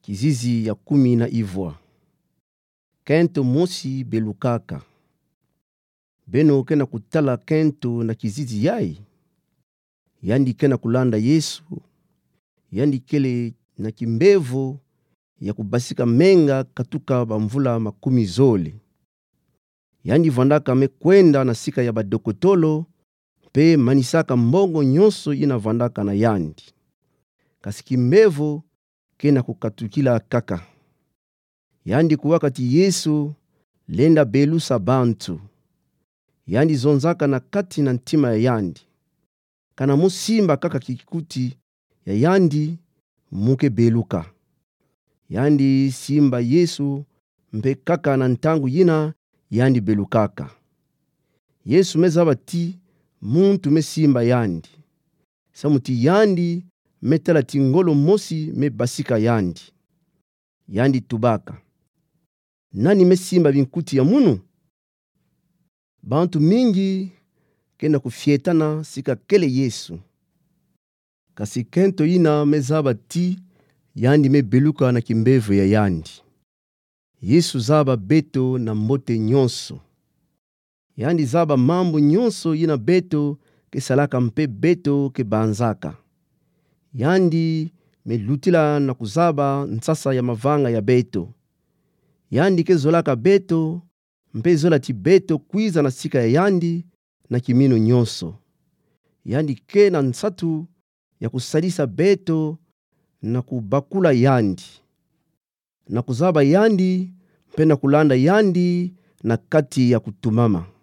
Kizizi ya 10. Kento mosi belukaka. Beno kena kutala kento na kizizi yai. Yandi kena kulanda Yesu. Yandi kele na kimbevo ya kubasika menga katuka bamvula 10. Yandi vandaka mekwenda na sika ya badokotolo. Pe manisaka mbongo nyonso ina vandaka na yandi. Kasi kimbevo kena kukatukila kaka. Yandi kuwakati Yesu lenda belusa bantu. Yandi zonzaka na kati na ntima ya yandi. Kana musimba kaka kikuti ya yandi muke beluka. Yandi simba Yesu mpe kaka na ntangu yina yandi belukaka. Yesu mezaba ti muntu mesimba yandi. Samuti yandi metala tingolo mosi me basika yandi. Yandi tubaka. Nani mesimba binkuti ya munu? Bantu mingi kena kufietana sika kele Yesu. Kasi kento ina mezaba ti yandi mebeluka na kimbevu ya yandi. Yesu zaba beto na mbote nyonso. Yandi zaba mambo nyonso yina beto ke salaka mpe beto ke banzaka. Yandi melutila na kuzaba nsasa ya mavanga ya beto. Yandi ke zolaka beto mpe zolati beto kwiza na sika ya yandi na kimino nyonso. Yandi ke na nsatu ya kusalisa beto na kubakula yandi. Na kuzaba yandi mpe na kulanda yandi na kati ya kutumama.